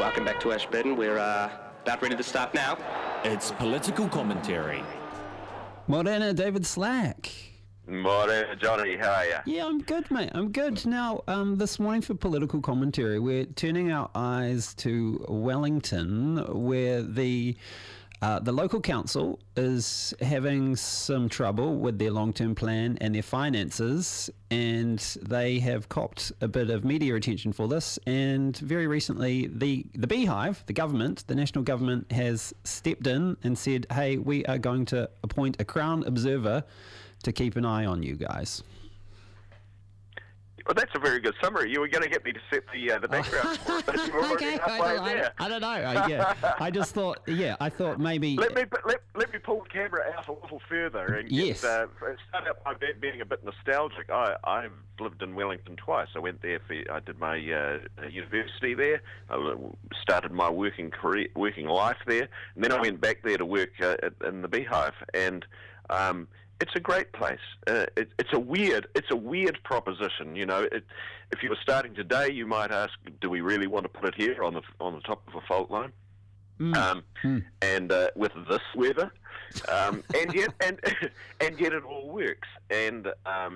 Welcome back to Ashburton. We're about ready to start now. It's political commentary. Morena, David Slack. Morena, Johnny, how are you? Yeah, I'm good, mate. I'm good. Now, this morning for political commentary, we're turning our eyes to Wellington, where the local council is having some trouble with their long-term plan and their finances, and they have copped a bit of media attention for this. And very recently, the Beehive, the government, the national government, has stepped in and said, hey, we are going to appoint a Crown Observer to keep an eye on you guys. Well, that's a very good summary. You were going to get me to set the background for it, but you were already halfway there. I don't know. I just thought, I thought maybe... Let me pull the camera out a little further and start out by being a bit nostalgic. I've lived in Wellington twice. I went there I did my university there. I started my working life there, and then I went back there to work in the Beehive, and it's a great place. It's a weird proposition. You know, if you were starting today, you might ask, "Do we really want to put it here on the top of a fault line?" And with this weather, and yet it all works. And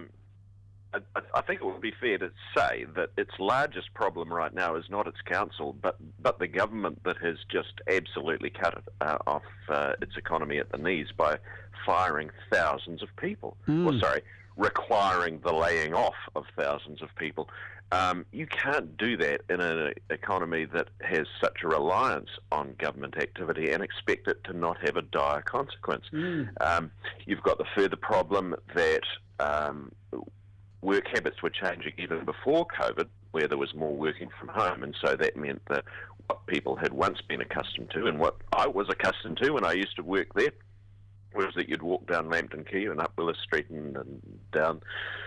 I think it would be fair to say that its largest problem right now is not its council, but the government that has just absolutely cut it off its economy at the knees by firing thousands of people. Requiring the laying off of thousands of people. You can't do that in an economy that has such a reliance on government activity and expect it to not have a dire consequence. You've got the further problem that work habits were changing even before COVID, where there was more working from home, and so that meant that what people had once been accustomed to, and what I was accustomed to when I used to work there, was that you'd walk down Lambton Quay and up Willis Street and down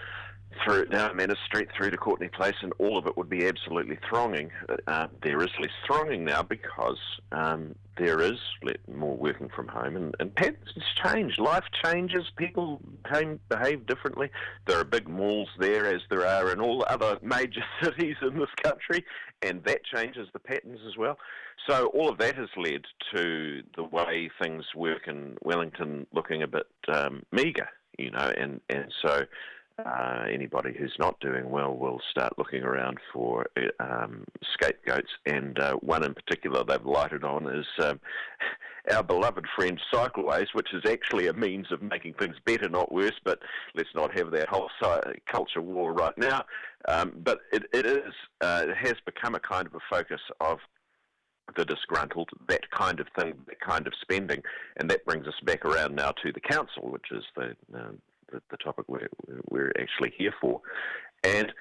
Manor Street through to Courtenay Place, and all of it would be absolutely thronging. There is less thronging now because there is more working from home, and patterns change. Life changes. People behave differently. There are big malls there, as there are in all other major cities in this country, and that changes the patterns as well. So all of that has led to the way things work in Wellington looking a bit meagre, you know, and so anybody who's not doing well will start looking around for scapegoats, and one in particular they've lighted on is our beloved friend Cycleways, which is actually a means of making things better, not worse, but let's not have that whole culture war right now. But it has become a kind of a focus of the disgruntled, that kind of thing, that kind of spending, and that brings us back around now to the council, which is the topic we're actually here for. And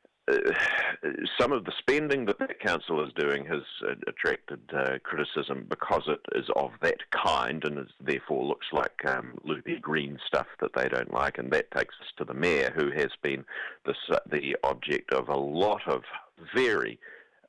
some of the spending that council is doing has attracted criticism because it is of that kind and therefore looks like loopy green stuff that they don't like. And that takes us to the mayor, who has been the object of a lot of very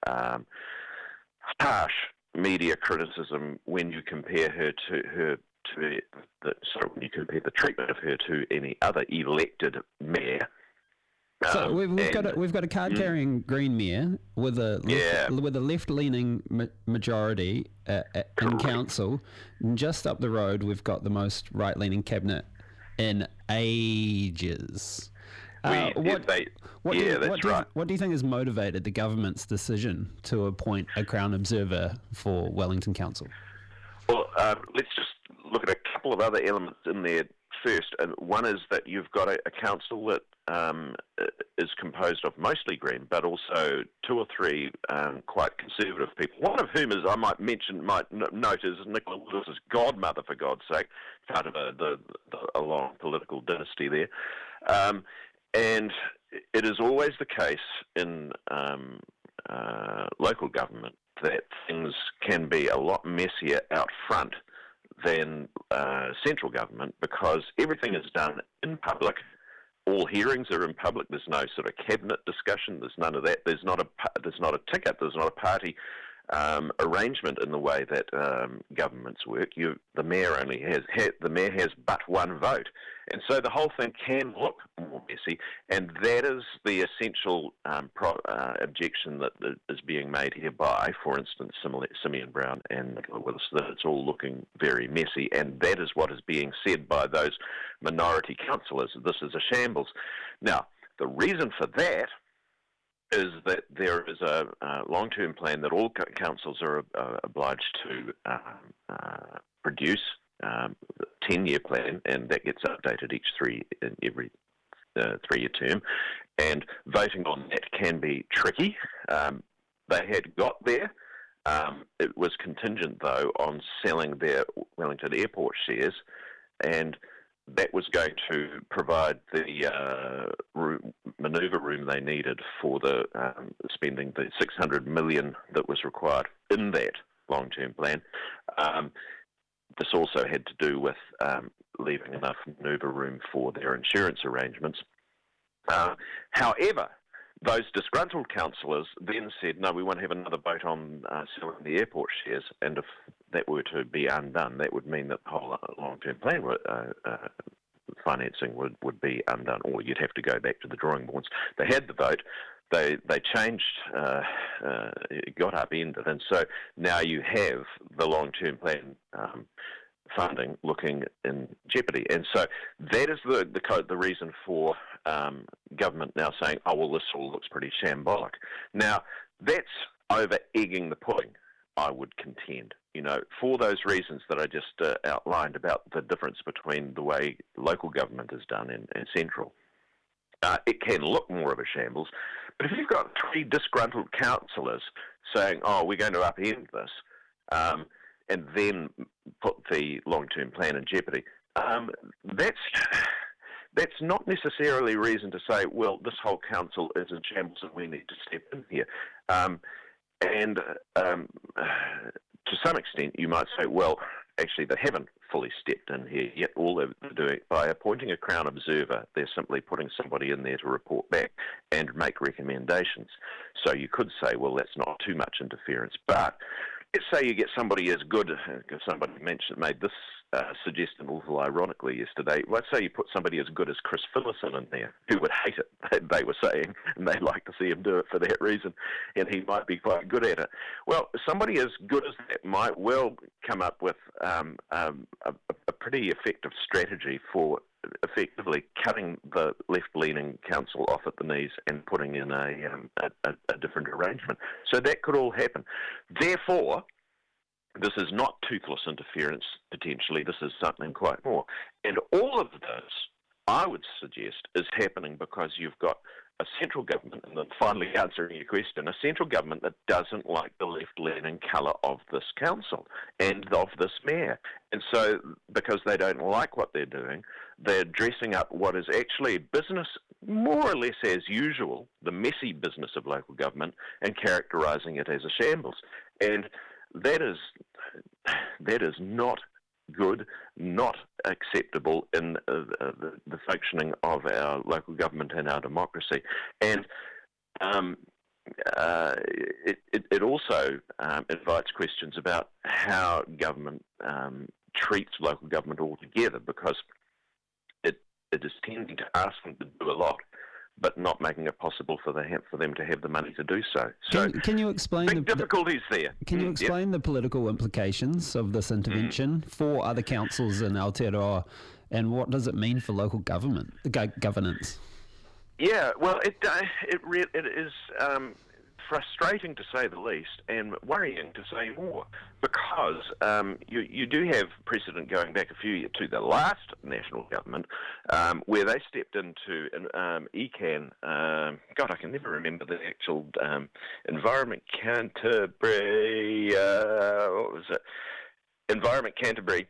harsh media criticism when you compare her to when you compare the treatment of her to any other elected mayor. So we've got a card-carrying Green mayor with a left-leaning majority in council. Just up the road, we've got the most right-leaning cabinet in ages. What do you think has motivated the government's decision to appoint a Crown Observer for Wellington Council? Well, let's just look at a couple of other elements in there first. And one is that you've got a council that is composed of mostly Green, but also two or three quite conservative people. One of whom is, I might note, is Nicola Willis' godmother, for God's sake, part of a long political dynasty there. And it is always the case in local government that things can be a lot messier out front than central government, because everything is done in public. All hearings are in public. There's no sort of cabinet discussion. There's none of that. There's not a ticket. There's not a party arrangement in the way that governments work. The mayor has but one vote, And so the whole thing can look more messy, and that is the essential objection that is being made here by, for instance, Simeon Brown and Nicola Willis, that it's all looking very messy, and that is what is being said by those minority councillors. This is a shambles. Now, the reason for that is that there is a long-term plan that all councils are obliged to produce, 10-year plan, and that gets updated every 3-year term, and voting on that can be tricky. They had got there. It was contingent, though, on selling their Wellington Airport shares, and that was going to provide the manoeuvre room they needed for the spending the $600 million that was required in that long-term plan. This also had to do with leaving enough manoeuvre room for their insurance arrangements. However, those disgruntled councillors then said, no, we want to have another vote on selling the airport shares, and if that were to be undone, that would mean that the whole long-term plan financing would be undone, or you'd have to go back to the drawing boards. They had the vote, they changed, it got upended, and so now you have the long-term plan funding looking in jeopardy. And so that is the reason for government now saying, oh, well, this all looks pretty shambolic. Now, that's over-egging the pudding, I would contend, for those reasons that I just outlined about the difference between the way local government is done and central. It can look more of a shambles, but if you've got 3 disgruntled councillors saying, oh, we're going to upend this, and then put the long-term plan in jeopardy, that's not necessarily reason to say, well, this whole council is in shambles and we need to step in here. To some extent, you might say, well, actually, they haven't fully stepped in here yet. All they're doing, by appointing a Crown Observer, they're simply putting somebody in there to report back and make recommendations. So you could say, well, that's not too much interference. But let's say you get somebody as good, because somebody made this suggestion a little ironically yesterday. Let's say you put somebody as good as Chris Phillison in there, who would hate it, they were saying, and they'd like to see him do it for that reason, and he might be quite good at it. Well, somebody as good as that might well come up with a pretty effective strategy for effectively cutting the left-leaning council off at the knees and putting in a different arrangement. So that could all happen. Therefore, this is not toothless interference, potentially. This is something quite more. And all of this, I would suggest, is happening because you've got a central government, and then finally answering your question, a central government that doesn't like the left-leaning colour of this council and of this mayor. And so, because they don't like what they're doing, they're dressing up what is actually business more or less as usual, the messy business of local government, and characterising it as a shambles. And that is not good, not acceptable in the functioning of our local government and our democracy. And it also invites questions about how government treats local government altogether, because it is tending to ask them to do a lot, but not making it possible for them to have the money to do so. So can you explain big difficulties there? Can you explain the political implications of this intervention for other councils in Aotearoa, and what does it mean for local government governance? Yeah, well, it is frustrating to say the least, and worrying to say more, because you do have precedent going back a few years to the last national government, where they stepped into ECAN. God, I can never remember the actual Environment Canterbury. What was it? Environment Canterbury.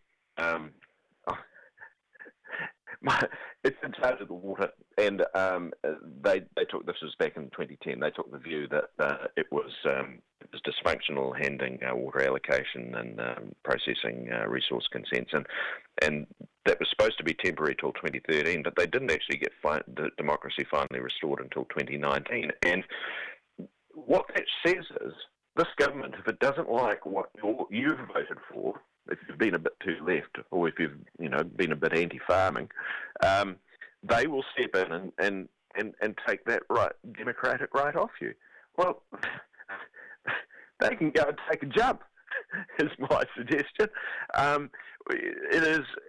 It's in charge of the water, and they took, this was back in 2010, they took the view that it was dysfunctional handling water allocation and processing resource consents, and that was supposed to be temporary till 2013, but they didn't actually get the democracy finally restored until 2019. And what that says is, this government, if it doesn't like what you've voted for, if you've been a bit too left, or if you've been a bit anti-farming, they will step in and take that democratic right off you. Well, they can go and take a jump, is my suggestion. It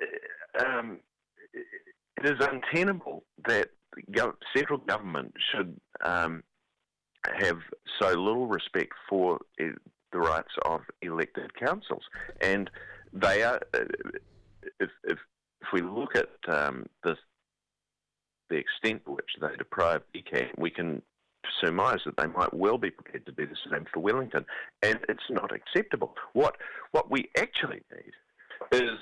is untenable that central government should have so little respect for the rights of elected councils, and they are. If we look at the extent to which they deprive ECAN, we can surmise that they might well be prepared to do the same for Wellington, and it's not acceptable. What we actually need is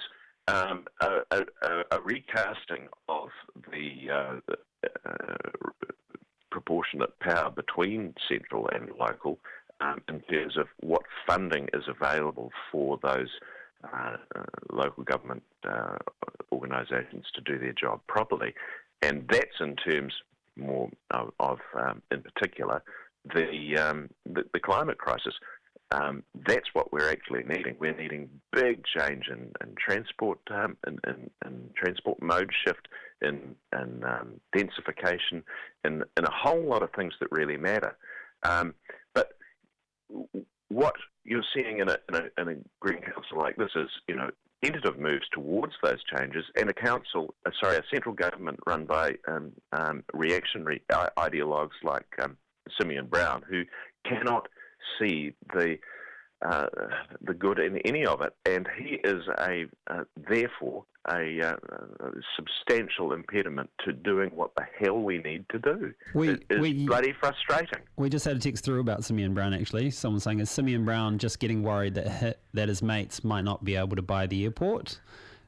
a recasting of the proportionate power between central and local in terms of what funding is available for those local government organisations to do their job properly. And that's in terms more of in particular, the climate crisis. That's what we're actually needing. We're needing big change in transport, in transport mode shift, in densification, in a whole lot of things that really matter. But what you're seeing in a green council like this is, tentative moves towards those changes, and a central government run by reactionary ideologues like Simeon Brown, who cannot see the good in any of it, and he is therefore a substantial impediment to doing what the hell we need to do. It's bloody frustrating. We just had a text through about Simeon Brown, actually. Someone saying, is Simeon Brown just getting worried that his mates might not be able to buy the airport?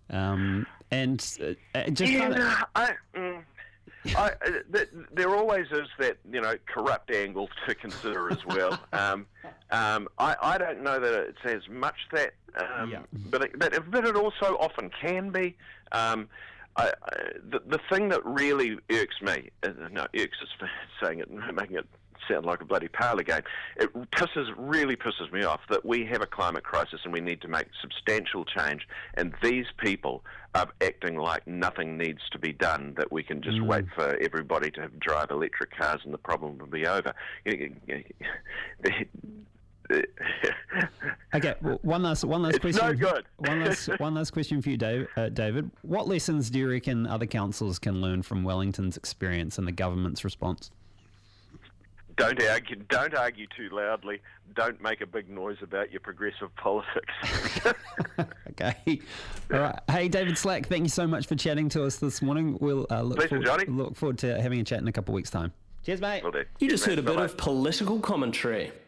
There always is that corrupt angle to consider as well. I don't know that it's as much that, but it also often can be. The thing that really irks me, irks is saying it, making it sound like a bloody parlour game. It really pisses me off that we have a climate crisis and we need to make substantial change, and these people are acting like nothing needs to be done, that we can just wait for everybody to drive electric cars and the problem will be over. Okay, one last question. It's no good. One last question for you, David. What lessons do you reckon other councils can learn from Wellington's experience and the government's response? Don't argue too loudly. Don't make a big noise about your progressive politics. Okay. All right. Hey, David Slack, thank you so much for chatting to us this morning. We'll look forward to having a chat in a couple of weeks' time. Cheers, mate. You just heard a bit of political commentary.